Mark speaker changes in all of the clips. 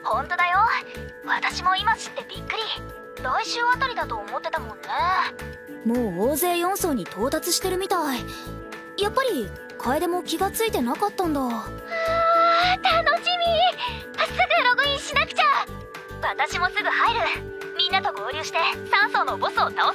Speaker 1: ほんとだよ。私も今知ってびっくり。来週あたりだと思ってたもんね。もう大勢4層に到達してるみたい。やっぱり楓も気がついてなかったんだ。楽しみ。すぐログインしなくちゃ。私もすぐ入る。みんなと合流して3層のボスを倒そう。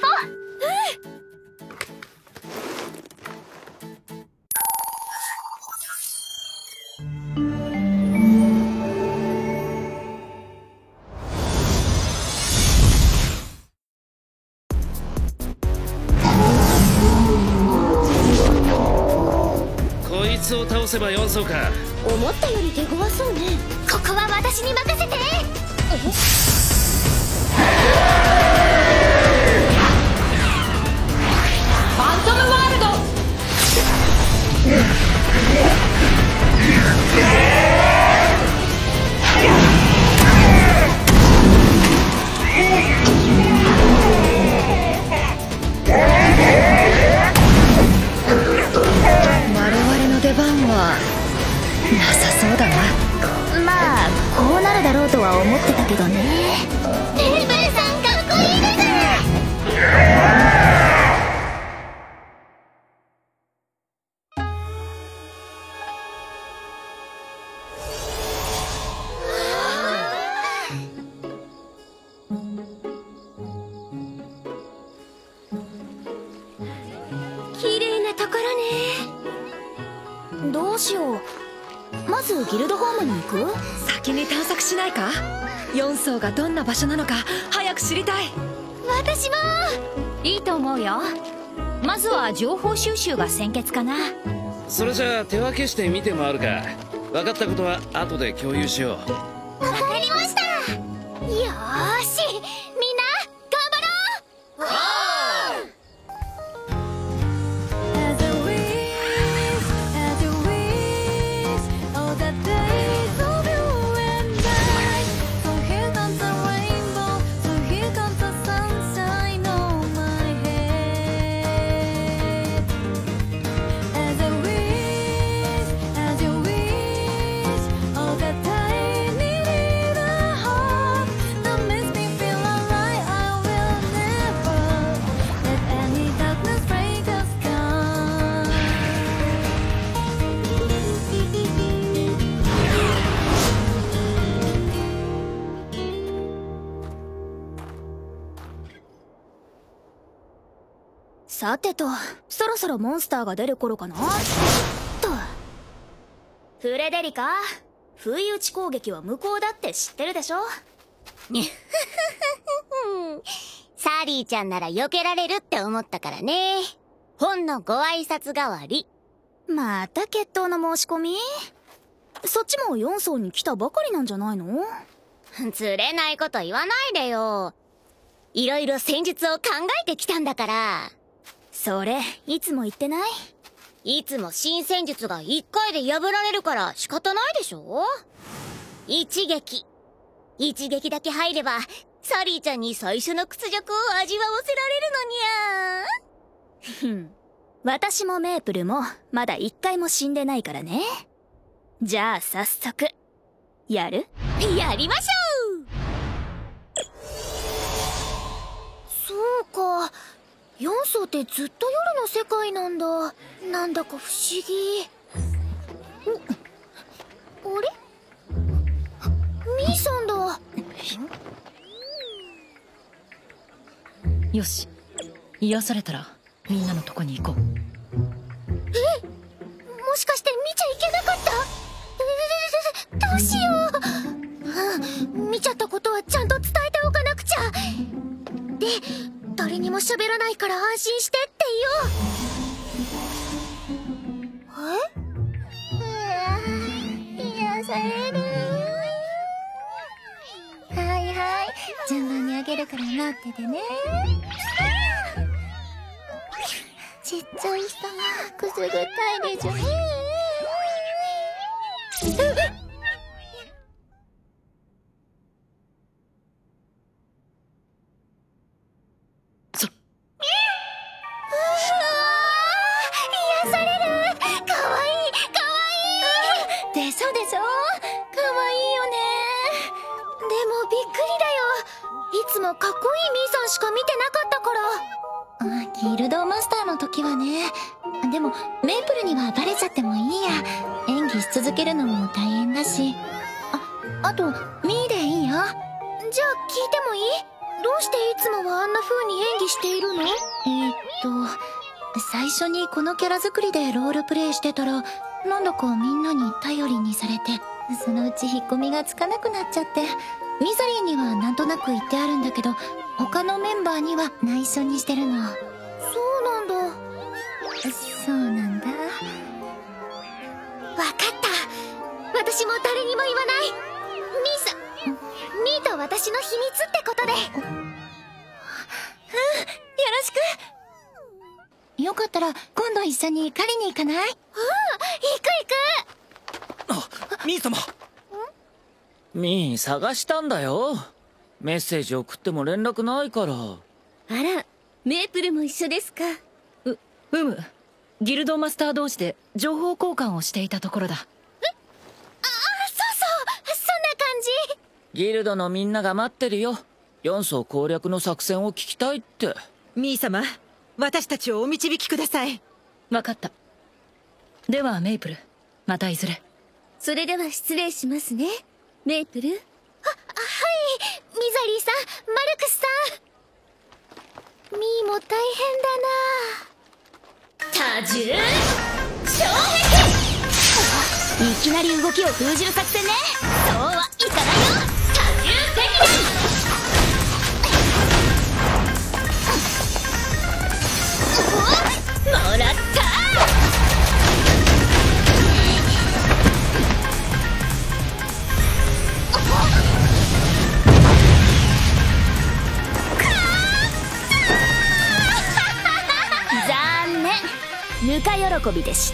Speaker 2: こいつを倒せば4層か。
Speaker 1: 思ったより手強そうね。ここは私に任せて。
Speaker 3: ファントムワールド。我々の出番はなさそうだな。
Speaker 1: まあこうなるだろうとは思ってたけどね。レイブンさんかっこいいです。綺麗なところね。どうしよう。まずギルドホームに行く？
Speaker 3: 先に探索しないか。4層がどんな場所なのか早く知りたい。
Speaker 1: 私も。
Speaker 4: いいと思うよ。まずは情報収集が先決かな。
Speaker 2: それじゃあ手分けして見て回るか。分かったことは後で共有しよう。
Speaker 1: わかりました。よーし、みんな頑張ろう。さてと、そろそろモンスターが出る頃かなと。フレデリカ、不意打ち攻撃は無効だって知ってるでしょ。サリーちゃんなら避けられるって思ったからね。ほんのご挨拶代わり。また決闘の申し込み？そっちも4層に来たばかりなんじゃないの？釣れないこと言わないでよ。いろいろ戦術を考えてきたんだから。それ、いつも言ってない？いつも新戦術が1回で破られるから仕方ないでしょ？一撃だけ入れば、サリーちゃんに最初の屈辱を味わわせられるのにゃー。私もメープルもまだ1回も死んでないからね。じゃあ早速、やる？やりましょう！そうか。4層ってずっと夜の世界なんだ。なんだか不思議。あれ？ミーさんだ。
Speaker 3: よし、癒されたらみんなのとこに行こう。
Speaker 1: もしかして見ちゃいけなかった？どうしよう。見ちゃったことはちゃんと伝えておかなくちゃ。で、誰にも喋らないから安心してって言おう。癒される。はいはい、順番にあげるから待っててね。ちっちゃい人がくすぐったいでしょ。癒される。かわいいかわいい。でしょでしょ。かわいいよね。 つもかっこいいミーさんしか見てなかったから。ギルドマスターの時はね。でもメープルにはバレちゃってもいいや。演技し続けるのも大変だし。あとミーでいいよ。じゃあ聞いてもいい？どうしていつもはあんな風に演技しているの？最初にこのキャラ作りでロールプレイしてたら、なんだかみんなに頼りにされて、そのうち引っ込みがつかなくなっちゃって、ミザリーにはなんとなく言ってあるんだけど、他のメンバーには内緒にしてるの。そうなんだ。そうなんだ。わかった。私も誰にも言わない。ミーと私の秘密ってことで。よろしく。よかったら今度一緒に狩りに行かない？行く。
Speaker 5: あ、ミー様。ミー探したんだよ。メッセージ送っても連絡ないから。あ
Speaker 1: ら、メープルも一緒ですか？
Speaker 3: ギルドマスター同士で情報交換をしていたところだ。
Speaker 1: そうそんな感じ。
Speaker 5: ギルドのみんなが待ってるよ。4層攻略の作戦を聞きたいって。
Speaker 6: ミー様、私たちをお導きください。
Speaker 3: 分かった。ではメイプル、またいずれ。
Speaker 1: それでは失礼しますね、メイプル。はい、ミザリーさん、マルクスさん。ミーも大変だな。多重障壁。いきなり動きを封じる作戦ね。そうはいかないよ。多重積乱。もらった。残念、ぬか喜びでした。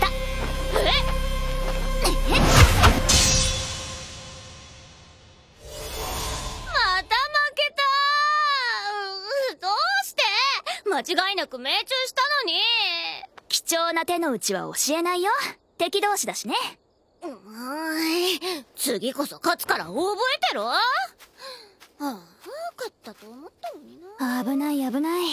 Speaker 1: 間違いなく命中したのに。貴重な手の内は教えないよ。敵同士だしね。次こそ勝つから覚えてろ。勝ったと思ったのにな。危ない危ない。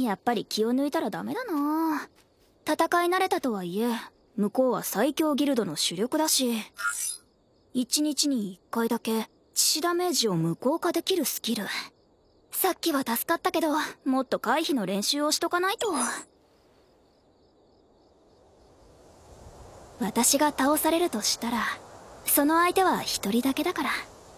Speaker 1: やっぱり気を抜いたらダメだな。戦い慣れたとはいえ、向こうは最強ギルドの主力だし、1日に1回だけ致死ダメージを無効化できるスキル。さっきは助かったけど、もっと回避の練習をしとかないと。私が倒されるとしたら、その相手は一人だけだから。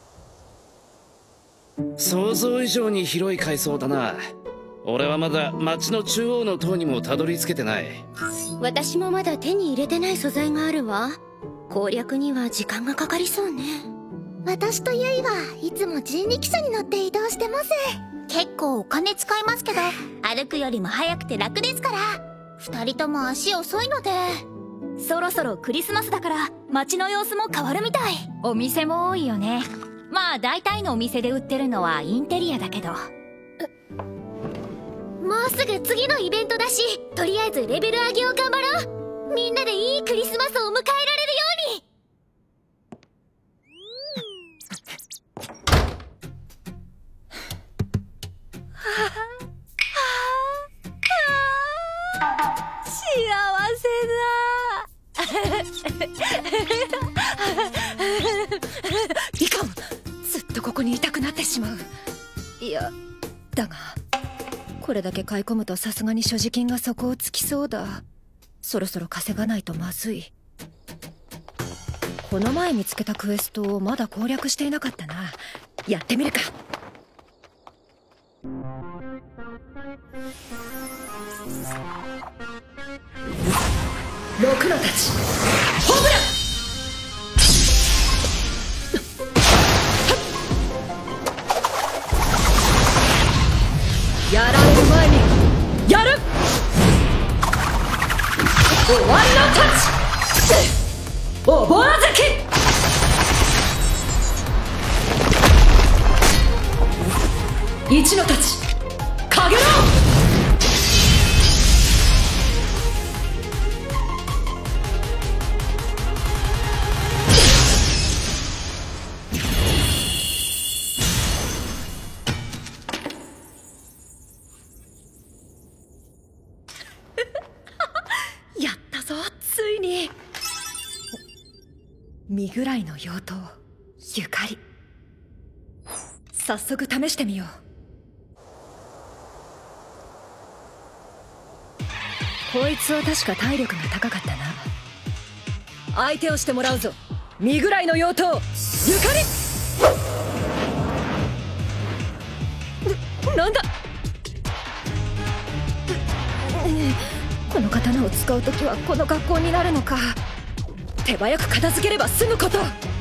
Speaker 2: 想像以上に広い階層だな。俺はまだ街の中央の塔にもたどり着けてない。
Speaker 1: 私もまだ手に入れてない素材があるわ。攻略には時間がかかりそうね。私とユイはいつも人力車に乗って移動してます。結構お金使いますけど、歩くよりも早くて楽ですから。二人とも足遅いので。そろそろクリスマスだから街の様子も変わるみたい。
Speaker 4: お店も多いよね。まあ大体のお店で売ってるのはインテリアだけど。も
Speaker 1: うすぐ次のイベントだし、とりあえずレベル上げを頑張ろう。みんなでいいクリスマスを迎えられるように。
Speaker 6: いかん、ずっとここにいたくなってしまう。いや、だがこれだけ買い込むとさすがに所持金が底をつきそうだ。そろそろ稼がないとまずい。この前見つけたクエストをまだ攻略していなかったな。やってみるか。ロクロたち、ホームラン。やられる前にやる。終わりのタッチ。おぼら月。一の太刀、かげろう。 身ぐらいの妖刀ゆかり。早速試してみよう。こいつは確か体力が高かったな。相手をしてもらうぞ。身ぐらいの妖刀ゆかり。なんだ。この刀を使うときはこの格好になるのか。手早く片付ければ済むこと。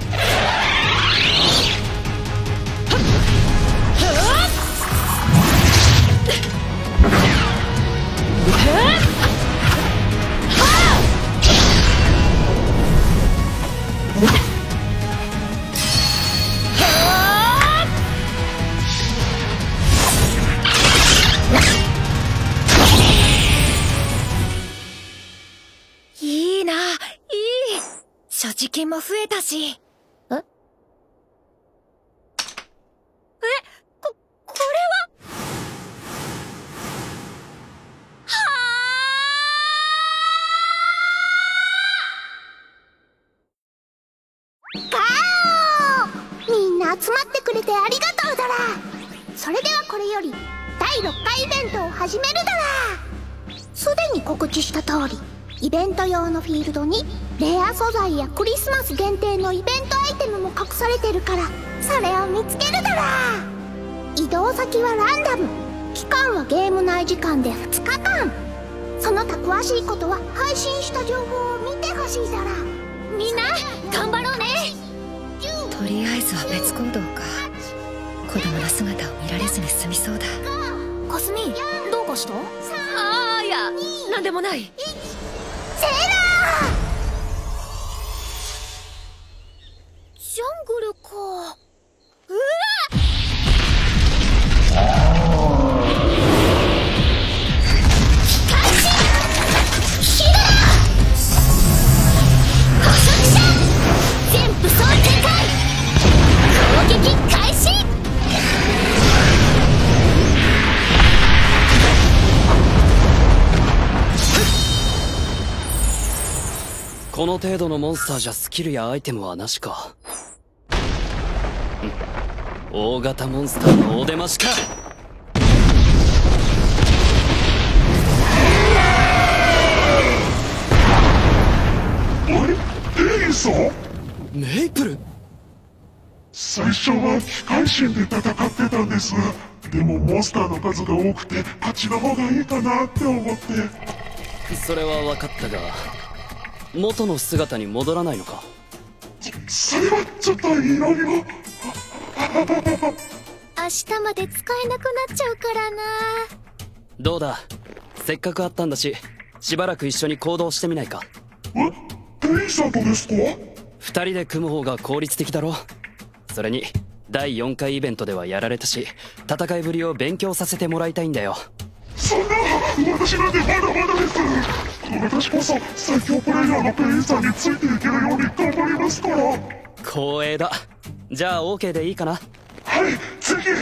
Speaker 6: いいな、いい。所持金も増えたし。これは。
Speaker 1: みんな集まってくれてありがとうだら。それではこれより第6回イベントを始めるだら。すでに告知した通り、イベント用のフィールドにレア素材やクリスマス限定のイベントアイテムも隠されてるから、それを見つけるだら。移動先はランダム、期間はゲーム内時間で2日間。その他詳しいことは配信した情報を見てほしいだら。みんな頑張ろうね。
Speaker 6: とりあえずは別行動か。子供の姿を見られずに済みそうだ。
Speaker 1: かすみ、どうかした？
Speaker 6: いや、なんでもない。
Speaker 1: セーラー！ジャングルか。うわっ！全部総展開！攻撃開始！
Speaker 2: この程度のモンスターじゃスキルやアイテムはなしか。大型モンスターのお出ましか。
Speaker 7: あれ、エリーさん？
Speaker 2: メイプル？
Speaker 7: 最初は機械神で戦ってたんです。でもモンスターの数が多くて勝ちの方がいいかなって思って。
Speaker 2: それは分かったが、元の姿に戻らないのか？
Speaker 7: それはちょっといろいろ。
Speaker 1: 明日まで使えなくなっちゃうからな。
Speaker 2: どうだ、せっかく会ったんだし、しばらく一緒に行動してみないか？
Speaker 7: テイさんとですか？
Speaker 2: 二人で組む方が効率的だろ。それに第4回イベントではやられたし、戦いぶりを勉強させてもらいたいんだよ。
Speaker 7: そんな、私なんてまだまだです。私こそ最強プレイヤーのペイさんについていけるように頑張りますから。
Speaker 2: 光栄だ。じゃあ OK でいいかな？
Speaker 7: はい、ぜひ。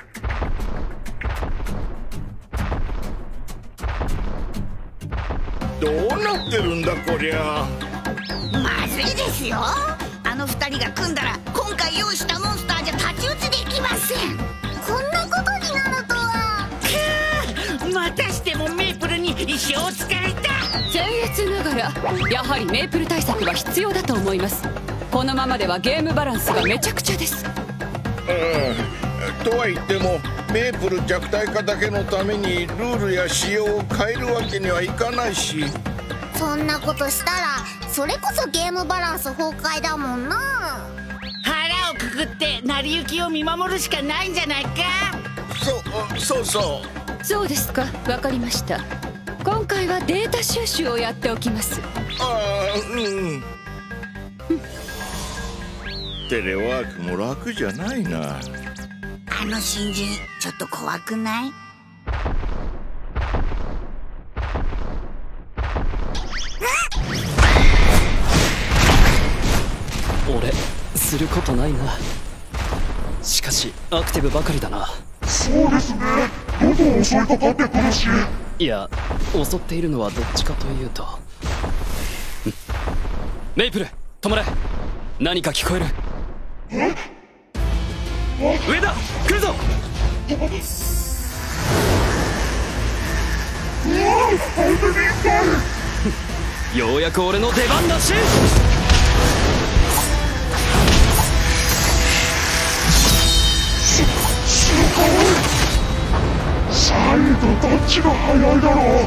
Speaker 8: どうなってるんだこりゃ。
Speaker 9: まずいですよ。あの二人が組んだら今回用意したモンスターじゃ太刀打ちできません。
Speaker 1: こんなことになるとは。
Speaker 9: またしてもメープルに石を使えた。
Speaker 10: 僭越ながらやはりメープル対策は必要だと思います。このままではゲームバランスがめちゃくちゃです。
Speaker 8: とは言ってもメープル弱体化だけのためにルールや仕様を変えるわけにはいかないし。
Speaker 1: そんなことしたらそれこそゲームバランス崩壊だもんな。
Speaker 9: 腹をくくって成り行きを見守るしかないんじゃないか。
Speaker 8: そう
Speaker 10: そうですか、わかりました。今回はデータ収集をやっておきます。
Speaker 8: テレワークも楽じゃないな。
Speaker 9: あの新人ちょっと怖くない？
Speaker 2: 俺することないな。しかしアクティブばかりだな。
Speaker 7: そうですね。どんどん襲いかかってくるし。
Speaker 2: いや、襲っているのはどっちかというと。メイプル止まれ。 何か聞こえる。上だ、来るぞ。ようやく俺の出番だし。
Speaker 7: すごい。サイドどっちが速いだろう。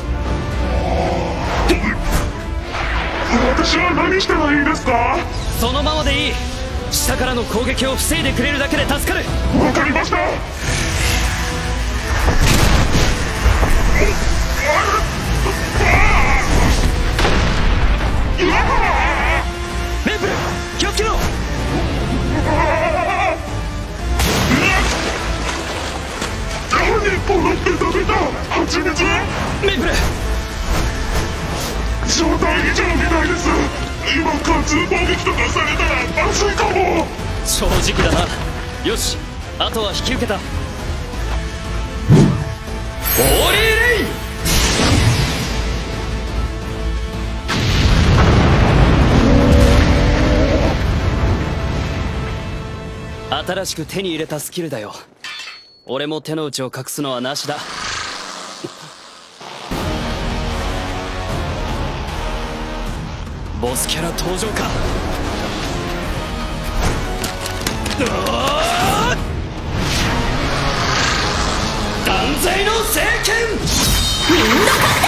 Speaker 7: 私は何したらいいですか？
Speaker 2: そのままでいい。下からの攻撃を防いでくれるだけで助かる。
Speaker 7: わかりました。
Speaker 2: メープル、気をつけろ。
Speaker 7: 何このベタベタ蜂蜜。
Speaker 2: メープル、
Speaker 7: 状態異常みたいです。今貫通攻撃とかされたらまずいかも。
Speaker 2: 正直だな。よし、あとは引き受けた。オーリーレイン。新しく手に入れたスキルだよ。俺も手の内を隠すのはなしだ。ボスキャラ登場か。断罪の聖剣。みんな勝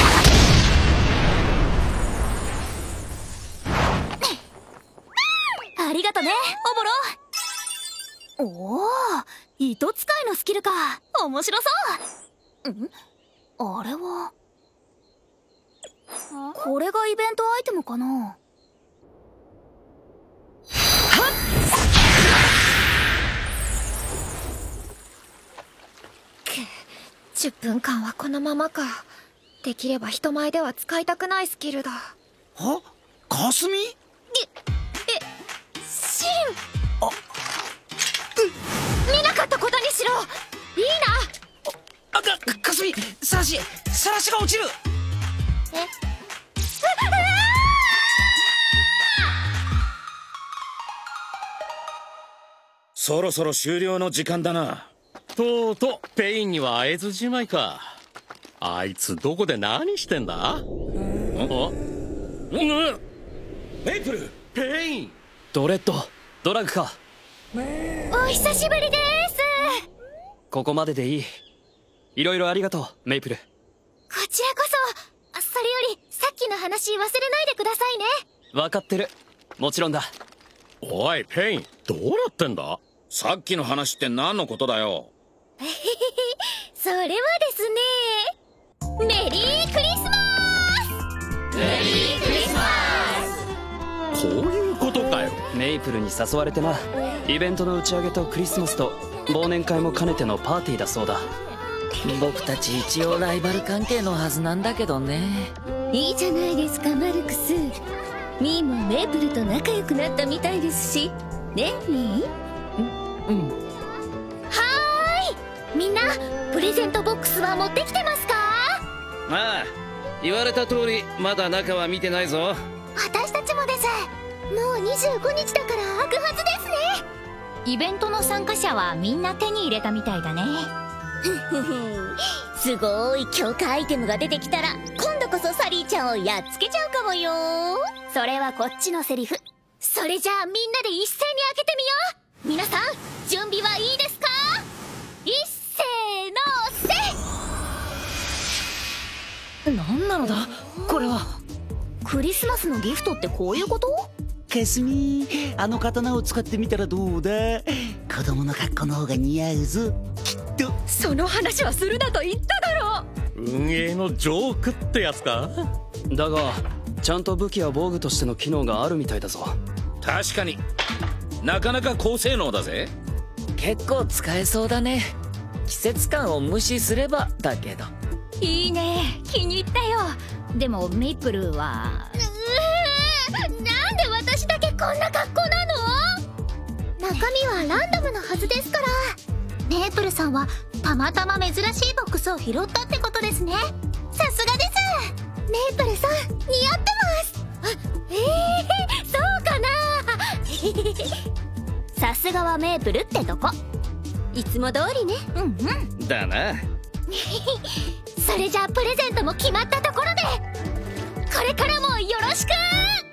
Speaker 1: った。ありがとね、おぼろ。おお、糸使いのスキルか。面白そう。あれはこれがイベントアイテムかな。
Speaker 6: 10分間はこのままか。できれば人前では使いたくないスキルだ。
Speaker 5: は？かすみ？
Speaker 6: シン。見なかったことにしろ。いいな。
Speaker 5: かすみ、さらしが落ちる。
Speaker 11: そろそろ終了の時間だな。
Speaker 12: とうとうペインには会えずじまいか。あいつどこで何してんだ？
Speaker 11: メイプル、
Speaker 12: ペイン、
Speaker 2: ドレッド、ドラグか。
Speaker 1: お久しぶりです。
Speaker 2: ここまででいい。いろいろありがとう、メイプル。
Speaker 1: こちらこそ。それよりさっきの話忘れないでくださいね。
Speaker 2: 分かってる。もちろんだ。
Speaker 12: おいペイン、どうなってんだ？
Speaker 11: さっきの話って何のことだよ。
Speaker 1: それはですね、メリークリスマス。メリークリスマ
Speaker 12: ス。こういうことかよ。
Speaker 2: メイプルに誘われてな。イベントの打ち上げとクリスマスと忘年会も兼ねてのパーティーだそうだ。
Speaker 5: 僕たち一応ライバル関係のはずなんだけどね。
Speaker 1: いいじゃないですか、マルクス。ミーもメイプルと仲良くなったみたいですしね。ミー。はーい、みんなプレゼントボックスは持ってきてますか？
Speaker 11: ああ、言われた通りまだ中は見てないぞ。
Speaker 1: 私たちもです。もう25日だから開くはずですね。
Speaker 4: イベントの参加者はみんな手に入れたみたいだね。
Speaker 1: すごい強化アイテムが出てきたら今度こそサリーちゃんをやっつけちゃうかもよ。それはこっちのセリフ。それじゃあみんなで一斉に開けてみよう。皆さん準備はいいですか？一斉のせ。
Speaker 5: 何なのだこれは。
Speaker 1: クリスマスのギフトってこういうこと？
Speaker 13: かすみ、あの刀を使ってみたらどうだ？子供の格好の方が似合うぞ、きっと。
Speaker 6: その話はするなと言っただろう。
Speaker 12: 運営のジョークってやつか？
Speaker 2: だがちゃんと武器や防具としての機能があるみたいだぞ。
Speaker 11: 確かになかなか高性能だぜ。
Speaker 5: 結構使えそうだね。季節感を無視すればだけど。
Speaker 4: いいね、気に入ったよ。でもメイプルは
Speaker 1: なんで私だけこんな格好なの？中身はランダムなはずですから。メープルさんはたまたま珍しいボックスを拾ったってことですね。さすがです。メープルさん似合ってます。そうかな。 さすがはメープルってとこ。いつも通りね。うんうん。
Speaker 11: だな。
Speaker 1: それじゃあプレゼントも決まったところで、これからもよろしく。